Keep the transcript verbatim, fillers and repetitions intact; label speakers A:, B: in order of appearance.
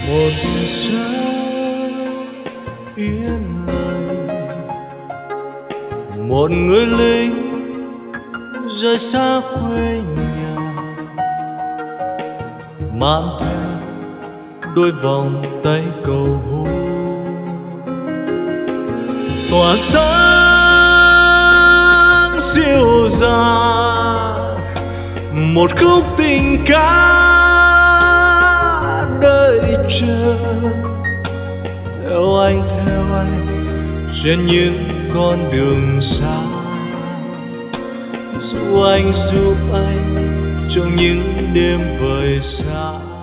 A: một giấc yên lặng, một người lính rời xa quê nhà, mang theo đôi vòng tay cầu hôn, tỏa sáng dịu dàng một khúc tình ca đợi chờ. Theo anh, theo anh trên những con đường xa, giúp anh, giúp anh trong những đêm vời xa.